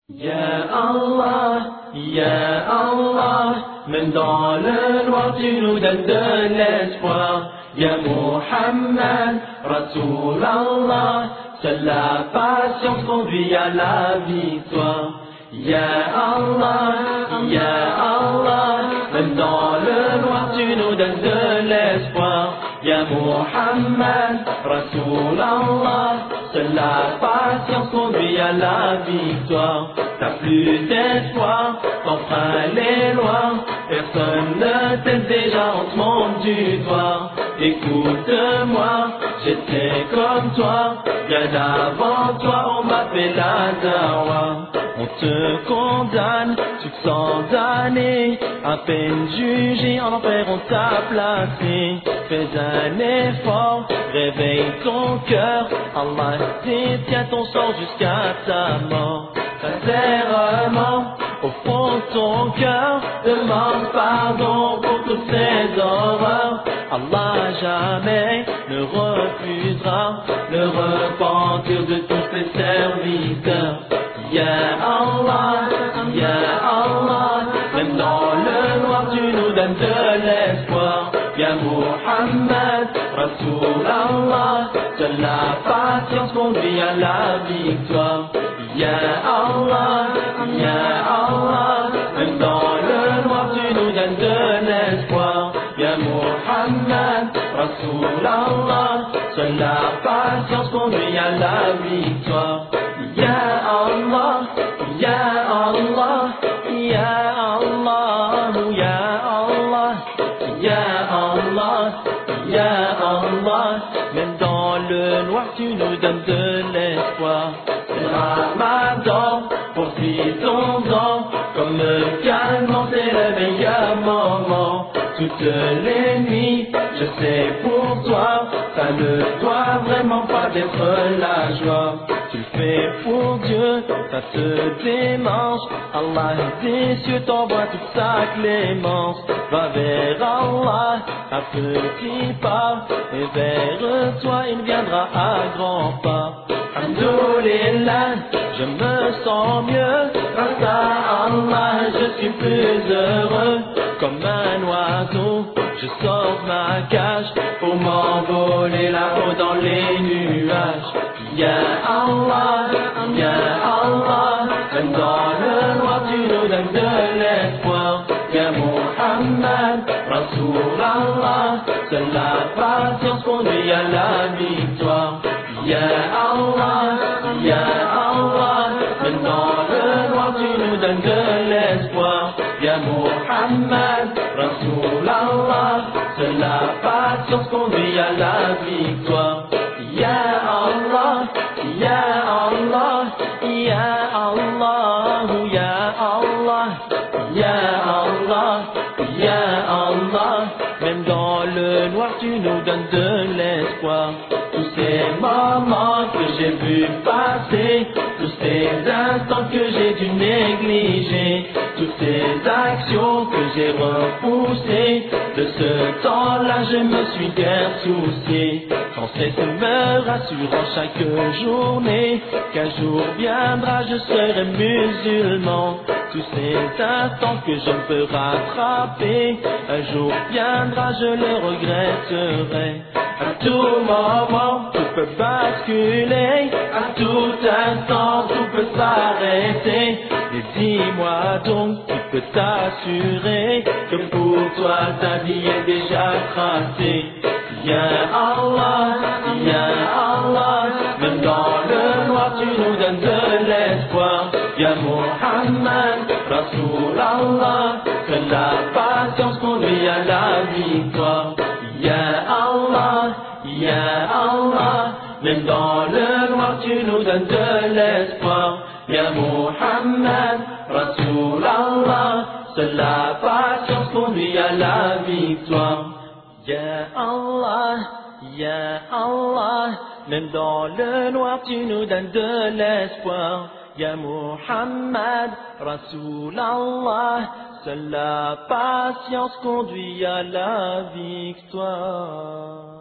Ya Allah, même dans le noir tu nous donnes de l'espoir. Ya Muhammad, Rasoul Allah, seule la patience conduit à la victoire. Ya Allah, même dans le noir tu nous donnes de l'espoir. Ya Muhammad, Rasoul Allah, seule la patience conduit à la victoire. T'as plus d'espoir, ton frein les lois, personne ne t'aime déjà, on te monte du doigt. Écoute-moi, j'étais comme toi, bien avant toi on m'a fait la dawa. On te condamne, tu te sens damné, à peine jugé, en enfer on t'a placé. Fais un effort, réveille ton cœur, Allah détient ton sort jusqu'à ta mort. Sincèrement, au fond de ton cœur, demande pardon pour toutes ces horreurs. Allah jamais ne refusera le repentir de tous ses serviteurs. Ya Allah, même dans le noir tu nous donnes de l'espoir. Ya Muhammad, Rasoul Allah, seule la patience conduit à la victoire. Ya Allah, même dans le noir tu nous donnes de l'espoir. Ya Muhammad, Rasoul Allah, seule la patience conduit à la victoire. Ya Allah, Ya Allah, Ya Allah, Ya Allah, Ya Allah, Ya Allah, même dans le noir tu nous donnes de l'espoir. Ramadan, profitons-en, comme calmement c'est le meilleur moment. Toutes les nuits, je sais pour toi, ça ne doit vraiment pas être la joie. Tu le fais pour Dieu, ça te démange. Allah des cieux t'envoie toute sa clémence. Va vers Allah, à petit pas, et vers toi il viendra à grands pas. Alhamdoulilah, je me sens mieux, grâce à Allah je suis plus heureux. Comme un oiseau, je sors de ma cage pour m'envoler là-haut dans les nuages. Ya Allah, même dans le noir tu nous donnes de l'espoir. Ya Muhammad, Rasoul Allah, seule la patience conduit à la victoire. Ya Allah, même dans le noir tu nous donnes de l'espoir. Ya Muhammad, Rasoul Allah, seule la patience conduit à la victoire. Ya Allah, Ya Allah, Ya Allah, Ya Allah, Ya Allah, Ya Allah, même dans le noir tu nous donnes de l'espoir. Tous ces moments que j'ai vu passer, tous ces instants que j'ai dû négliger, toutes ces actions que j'ai repoussées, de ce temps-là je me suis guère soucié. Sans cesse me rassurant chaque journée, qu'un jour viendra je serai musulman. Tous ces instants que je ne peux rattraper, un jour viendra je le regretterai. À tout moment tout peut basculer, à tout instant tout peut s'arrêter. Mais dis-moi donc, qui peut t'assurer que pour toi ta vie est déjà tracée. Ya Allah, même dans le noir tu nous donnes de l'espoir. Ya Muhammad, Rasoul Allah, que la patience conduit à la victoire. Ya Allah, même dans le noir tu nous donnes de l'espoir. Ya Muhammad, Rasoul Allah, seule la patience conduit à la victoire. Ya Allah, même dans le noir tu nous donnes de l'espoir. Ya Muhammad, Rasoul Allah, seule la patience conduit à la victoire.